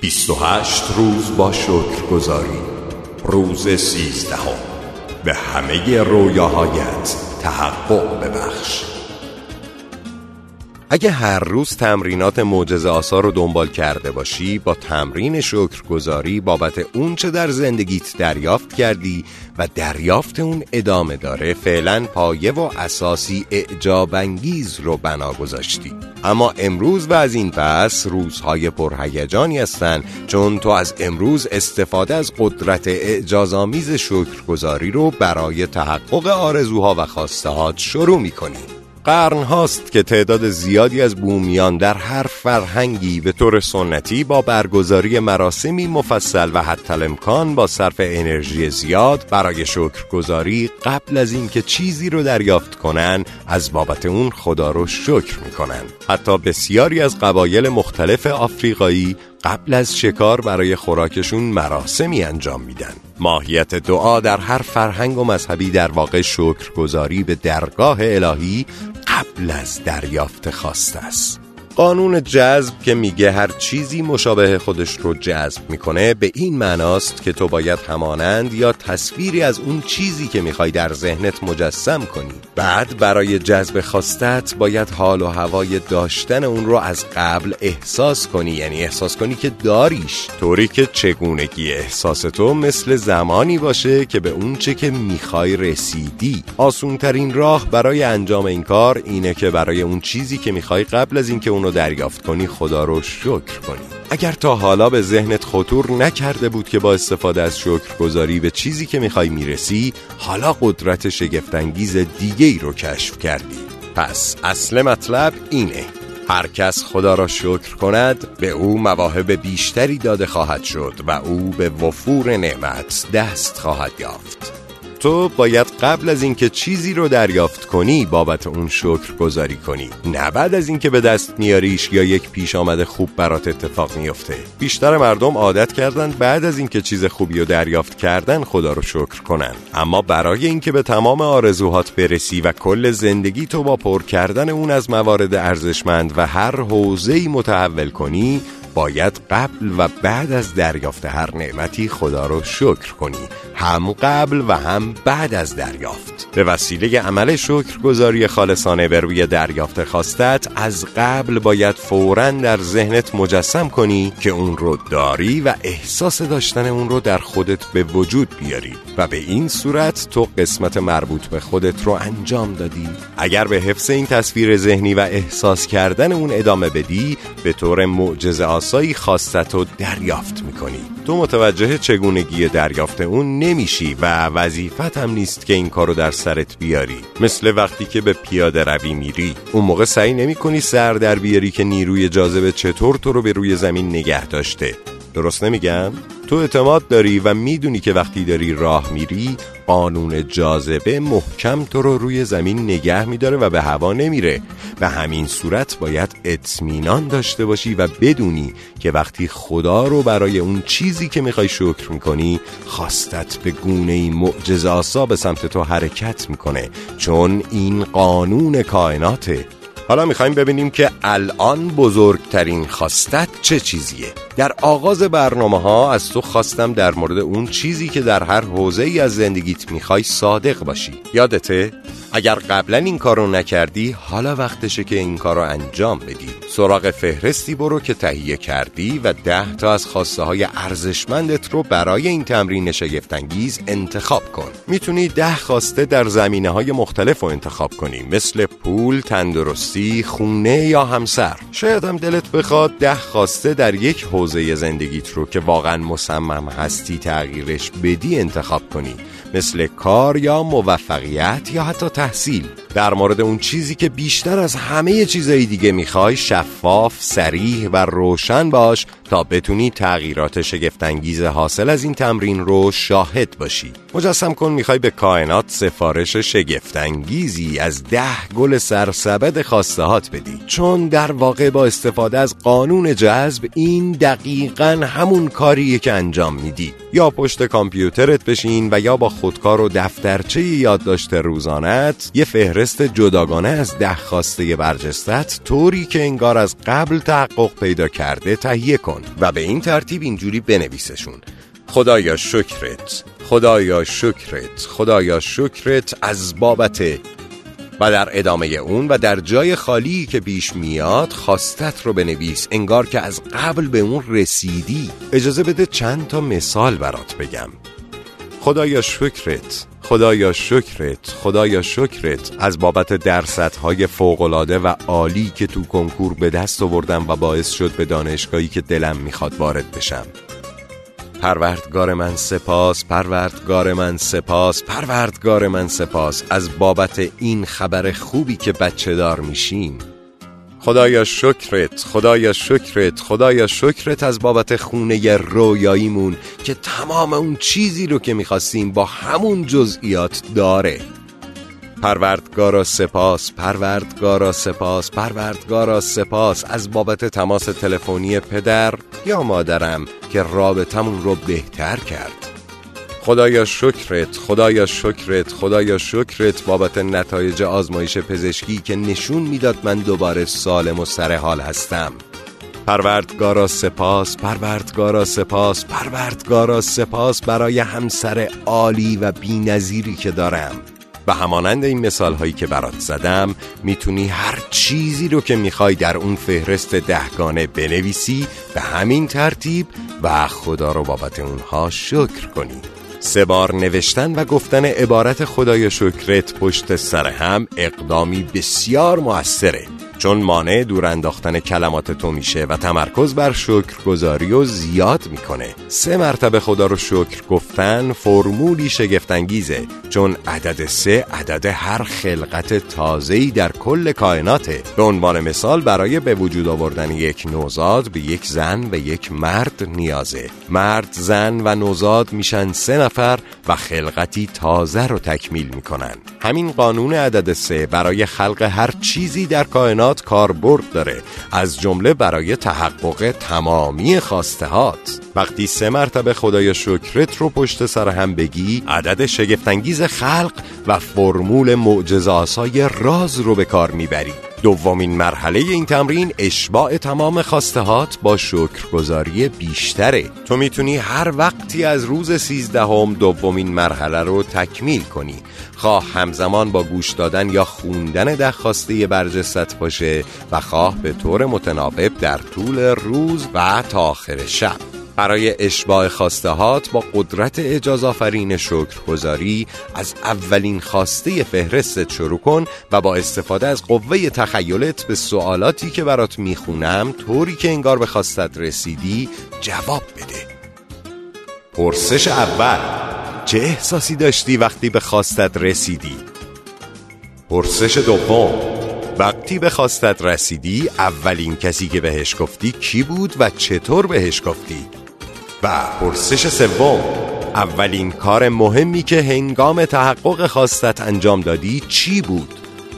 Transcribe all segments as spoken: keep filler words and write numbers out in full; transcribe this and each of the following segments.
بیست و هشت روز با شکرگزاری. روز سیزدهم. به همه رویاهایت تحقق ببخش. اگه هر روز تمرینات معجزه آسا رو دنبال کرده باشی، با تمرین شکرگزاری بابت اون چه در زندگیت دریافت کردی و دریافت اون ادامه داره، فعلا پایه و اساسی اعجاب انگیز رو بنا گذاشتی. اما امروز و از این پس روزهای پرهیجانی هستن، چون تو از امروز استفاده از قدرت اعجازآمیز شکرگزاری رو برای تحقق آرزوها و خواستهات شروع می‌کنی. قرن هاست که تعداد زیادی از بومیان در هر فرهنگی به طور سنتی با برگزاری مراسمی مفصل و حتی الامکان با صرف انرژی زیاد برای شکرگزاری قبل از اینکه چیزی رو دریافت کنن از بابت اون خدا رو شکر میکنن. حتی بسیاری از قبایل مختلف آفریقایی قبل از شکار برای خوراکشون مراسمی انجام میدن. ماهیت دعا در هر فرهنگ و مذهبی در واقع شکرگزاری به درگاه الهی قبل از دریافت خواسته است. قانون جذب که میگه هر چیزی مشابه خودش رو جذب میکنه، به این معناست که تو باید همانند یا تصویری از اون چیزی که میخوای در ذهنت مجسم کنی. بعد برای جذب خواستت باید حال و هوای داشتن اون رو از قبل احساس کنی، یعنی احساس کنی که داریش، طوری که چگونگی احساس تو مثل زمانی باشه که به اون چه که میخوای رسیدی. آسون ترین راه برای انجام این کار اینه که برای اون چیزی که میخوای قبل از اینکه اون رو دریافت کنی خدا رو شکر کنی. اگر تا حالا به ذهنت خطور نکرده بود که با استفاده از شکرگزاری به چیزی که میخوای میرسی، حالا قدرت شگفت‌انگیز دیگه ای رو کشف کردی. پس اصل مطلب اینه: هر کس خدا را شکر کند به او مواهب بیشتری داده خواهد شد و او به وفور نعمت دست خواهد یافت. تو باید قبل از اینکه چیزی رو دریافت کنی بابت اون شکرگزاری کنی، نه بعد از اینکه به دست میاریش یا یک پیش آمد خوب برات اتفاق میفته. بیشتر مردم عادت کردن بعد از اینکه چیز خوبی رو دریافت کردن خدا رو شکر کنن. اما برای اینکه به تمام آرزوهات برسی و کل زندگی تو با پر کردن اون از موارد ارزشمند و هر حوزه‌ای متحول کنی، باید قبل و بعد از دریافت هر نعمتی خدا رو شکر کنی، هم قبل و هم بعد از دریافت. به وسیله عمل شکرگزاری خالصانه بر روی دریافت خواستت، از قبل باید فوراً در ذهنت مجسم کنی که اون رو داری و احساس داشتن اون رو در خودت به وجود بیاری و به این صورت تو قسمت مربوط به خودت رو انجام دادی. اگر به حفظ این تصویر ذهنی و احساس کردن اون ادامه بدی، به طور معجزه آسایی خواستت رو دریافت میکنی. تو متوجه چگونگی دریافت اون نمیشی و وظیفت هم نیست که این کارو در سرت بیاری. مثل وقتی که به پیاده روی میری، اون موقع سعی نمی کنی سر در بیاری که نیروی جاذبه چطور تو رو به روی زمین نگه داشته. درست نمیگم؟ تو اعتماد داری و میدونی که وقتی داری راه میری، قانون جاذبه محکم تو رو روی زمین نگه میداره و به هوا نمیره. به همین صورت باید اطمینان داشته باشی و بدونی که وقتی خدا رو برای اون چیزی که میخوای شکر میکنی، خواستت به گونه‌ای معجزه آسا به سمت تو حرکت میکنه، چون این قانون کائناته. حالا میخوایم ببینیم که الان بزرگترین خواستت چه چیزیه. در آغاز برنامه ها از تو خواستم در مورد اون چیزی که در هر حوزه‌ای از زندگیت میخوای صادق باشی. یادته؟ اگر قبلا این کارو نکردی، حالا وقتشه که این کارو انجام بدی. سراغ فهرستی برو که تهیه کردی و ده تا از خواسته های ارزشمندت رو برای این تمرین شگفت‌انگیز انتخاب کن. میتونی ده خواسته در زمینه های مختلف رو انتخاب کنی، مثل پول، تندرستی، خونه یا همسر. شاید هم دلت بخواد ده خواسته در یک حوزه زندگیت رو که واقعا مصمم هستی تغییرش بدی انتخاب کنی، مثل کار یا موفقیت یا حتی تحصیل. در مورد اون چیزی که بیشتر از همه چیزهای دیگه میخوای شفاف، صریح و روشن باش تا بتونی تغییرات شگفت‌انگیز حاصل از این تمرین رو شاهد باشی. مجسم کن میخوای به کائنات سفارش شگفت‌انگیزی از ده گل سرسبد خواستهات بدی، چون در واقع با استفاده از قانون جذب این دقیقاً همون کاریه که انجام میدی. یا پشت کامپیوترت بشین و یا با خودکار و دفترچه یادداشت روزانت یه فهرست جداگانه از ده خواسته برجستت طوری که انگار از قبل تحقق پیدا کرده تهیه کن. و به این ترتیب اینجوری بنویسشون: خدایا شکرت، خدایا شکرت، خدایا شکرت از بابت، و در ادامه اون و در جای خالی که پیش میاد خواستت رو بنویس انگار که از قبل به اون رسیدی. اجازه بده چند تا مثال برات بگم. خدایا شکرت، خدایا شکرت، خدایا شکرت از بابت درصدهای فوق‌العاده و عالی که تو کنکور به دست آوردم و باعث شد به دانشگاهی که دلم میخواد وارد بشم. پروردگار من سپاس، پروردگار من سپاس، پروردگار من سپاس از بابت این خبر خوبی که بچه دار میشیم. خدایا شکرت، خدایا شکرت، خدایا شکرت از بابت خونه رویاییمون که تمام اون چیزی رو که میخواستیم با همون جزئیات داره. پروردگارا سپاس، پروردگارا سپاس، پروردگارا سپاس از بابت تماس تلفنی پدر یا مادرم که رابطمون رو بهتر کرد. خدایا شکرت، خدایا شکرت، خدایا شکرت بابت نتایج آزمایش پزشکی که نشون میداد من دوباره سالم و سر حال هستم. پروردگارا سپاس، پروردگارا سپاس، پروردگارا سپاس برای همسر عالی و بی‌نظیری که دارم. و همانند این مثال هایی که برات زدم میتونی هر چیزی رو که میخوای در اون فهرست دهگانه بنویسی به همین ترتیب و خدا رو بابت اونها شکر کنی. سه بار نوشتن و گفتن عبارت خدایا شکرت پشت سر هم اقدامی بسیار مؤثره، چون مانع دور انداختن کلمات تو میشه و تمرکز بر شکرگزاری رو زیاد میکنه. سه مرتبه خدا رو شکر گفتن فرمولی شگفت‌انگیزه، چون عدد سه عدد هر خلقت تازه‌ای در کل کائناته. به عنوان مثال برای به وجود آوردن یک نوزاد به یک زن و یک مرد نیازه. مرد، زن و نوزاد میشن سه نفر و خلقتی تازه رو تکمیل میکنن. همین قانون عدد سه برای خلق هر چیزی در کائنات کاربرد داره، از جمله برای تحقق تمامی خواستهات. وقتی سه مرتبه خدایا شکرت رو پشت سر هم بگی، عدد شگفت‌انگیز خلق و فرمول معجزه‌آسای راز رو به کار میبری. دومین مرحله این تمرین اشباع تمام خواستهات با شکرگزاری بیشتره. تو میتونی هر وقتی از روز سیزدهم دومین مرحله رو تکمیل کنی، خواه همزمان با گوش دادن یا خوندن ده خواسته برجستت باشه و خواه به طور متناوب در طول روز و تا آخر شب. برای اشباع خواستهات با قدرت اعجازآفرین شکرگزاری از اولین خواسته فهرستت شروع کن و با استفاده از قوه تخیلت به سوالاتی که برات میخونم طوری که انگار به خواستت رسیدی جواب بده. پرسش اول: چه احساسی داشتی وقتی به خواستت رسیدی؟ پرسش دوم: وقتی به خواستت رسیدی اولین کسی که بهش گفتی کی بود و چطور بهش گفتی؟ و پرسش سوم: اولین کار مهمی که هنگام تحقق خواستت انجام دادی چی بود؟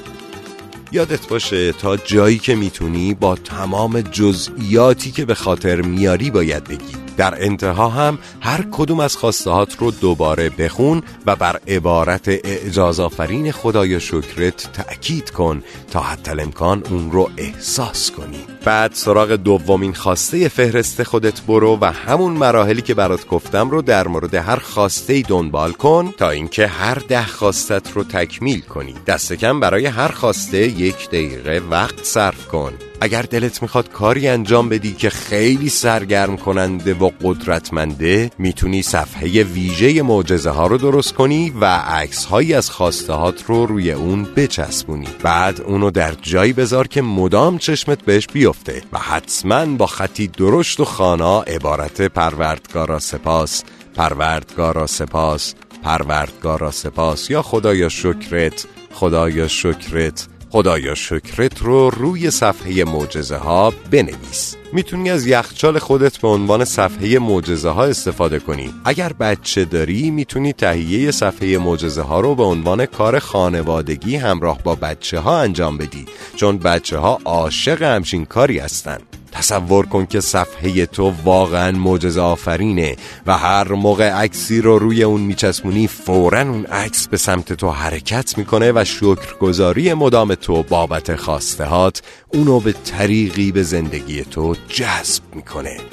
یادت باشه تا جایی که میتونی با تمام جزئیاتی که به خاطر میاری باید بگی. در انتها هم هر کدوم از خواستهات رو دوباره بخون و بر عبارت اعجازآفرین خدایا شکرت تأکید کن تا حتی الامکان اون رو احساس کنی. بعد سراغ دومین خواسته فهرست خودت برو و همون مراحلی که برات گفتم رو در مورد هر خواسته دنبال کن تا اینکه هر ده خواستت رو تکمیل کنی. دست کم برای هر خواسته یک دقیقه وقت صرف کن. اگر دلت میخواد کاری انجام بدی که خیلی سرگرم کننده و قدرتمنده، میتونی صفحه ویژه معجزه ها رو درست کنی و عکس هایی از خواسته هات رو روی اون بچسبونی. بعد اونو در جایی بذار که مدام چشمت بهش بیفته و حتما با خطی درشت و خوانا عبارت پروردگارا سپاس، پروردگارا سپاس، پروردگارا سپاس یا خدایا شکرت، خدایا شکرت، خدایا شکرت رو روی صفحه معجزه ها بنویس. میتونی از یخچال خودت به عنوان صفحه معجزه ها استفاده کنی. اگر بچه داری میتونی تهیه صفحه معجزه ها رو به عنوان کار خانوادگی همراه با بچه ها انجام بدی، چون بچه ها عاشق همچین کاری هستن. تصور کن که صفحه تو واقعا معجزه آفرینه و هر موقع عکسی رو روی اون میچسبونی فوراً اون عکس به سمت تو حرکت میکنه و شکرگزاری مدام تو بابت خواستهات اونو به طریقی به زندگی تو جذب میکنه.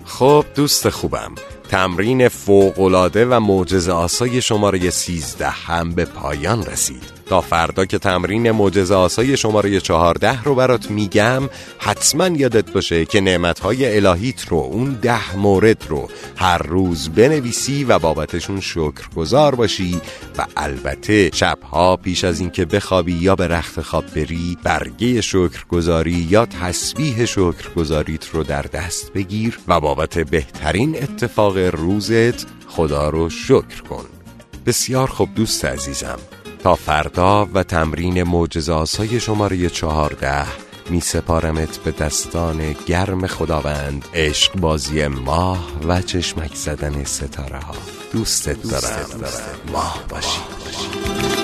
خب دوست خوبم، تمرین فوق‌العاده و معجزه آسای شماره سیزده هم به پایان رسید. تا فردا که تمرین معجزه آسای شماره چهارده رو برات میگم، حتما یادت باشه که نعمتهای الهیت رو، اون ده مورد رو هر روز بنویسی و بابتشون شکرگزار باشی و البته شبها پیش از این که بخوابی یا به رخت خواب بری، برگه شکرگزاری یا تسبیح شکرگزاریت رو در دست بگیر و بابت بهترین اتفاق روزت خدا رو شکر کن. بسیار خوب دوست عزیزم، تا فردا و تمرین معجزه آسای شماره چهارده می سپارمت به دستان گرم خداوند، عشق بازی ماه و چشمک زدن ستاره ها. دوستت دارم, دوستت دارم. ماه باشی.